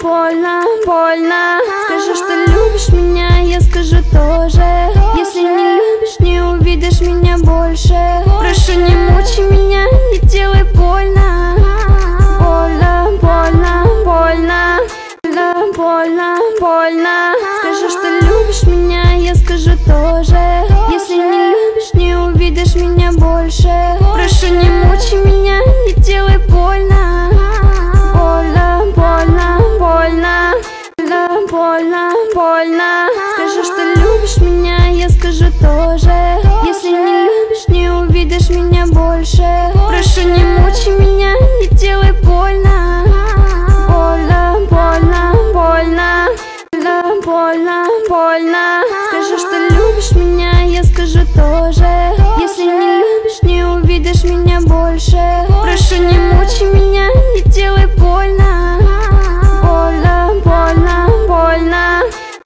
больно, больно. Скажи, что любишь меня, я скажу тоже. Если не любишь, не увидишь меня больше. Прошу, не мучай меня, не делай больно. Больно, больно, больно. Больно, больно. Скажи, что любишь меня.